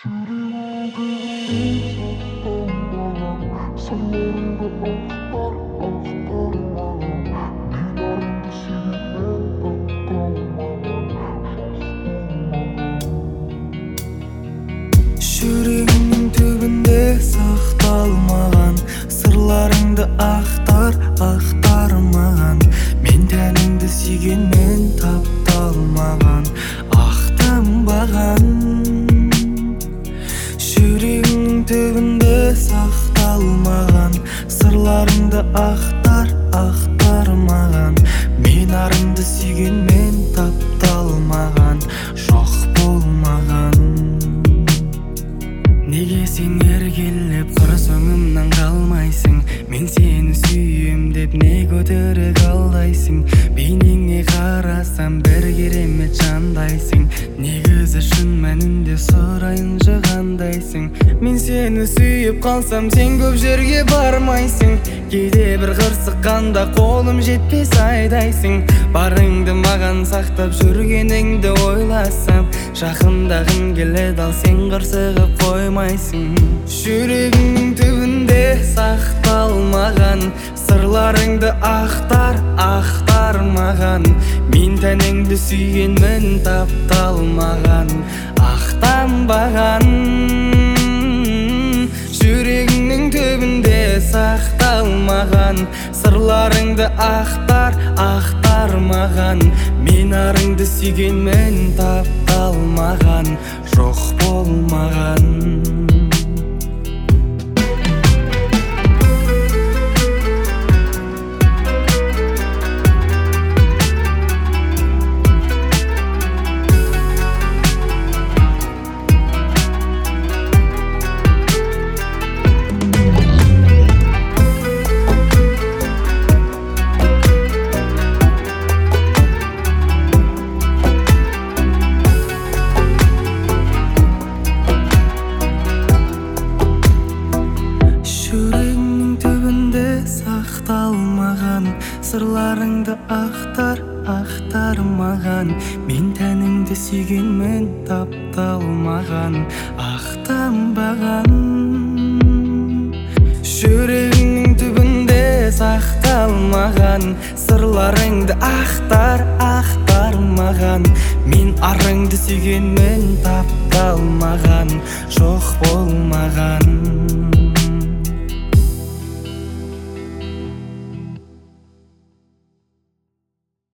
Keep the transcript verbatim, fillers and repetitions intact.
Жүрегімнің түбінде сақталмаған сырларыңды ақтар, ақтармаған. Мен тәніңді сүйгенмен тапталмаған, ақтанбаған. Жүрегімнің түбінде сақталмаған сырларыңды ақтар, ақтармаған. Мен арыңды сүйгенмен тапталмаған, жоқ болмаған. Неге сен еркелеп қыр соңымнан қалмайсың? Мен сені сүйем деп не көтерек алдайсың? Бейнеңе қарасам бір керемет жандайсың. Негізі шын мәнінде сұрайыншы қандайсың? Мен сені сүйіп қалсам сен көп жерге бармайсың. Кейде бір қырсыққанда қолым жетпес айдайсың. Барыңды маған сақтап жүргеніңді ойласам, жақындағым келеді ал сен қырсығып қоймайсың. Жүрегіңнің түбінде сақталмаған сырларыңды ақтар, ақтармаған. Мен тәніңді сүйгенмен тапталмаған, ақтанбаған. Жүрегіңнің түбінде сақталмаған сырларыңды ақтар, ақтармаған. Мен арыңды сүйгенмен тапталмаған, жоқ болмаған. Жүрегіңнің түбінде сақталмаған сырларыңды ақтар, ақтармаған. Мен тәніңді сүйгенмен тапталмаған, ақтанбаған. Жүрегіңнің түбінде сақталмаған сырларыңды ақтар, ақтармаған. Мен арыңды сүйгенмен тапталмаған, жоқ болмаған.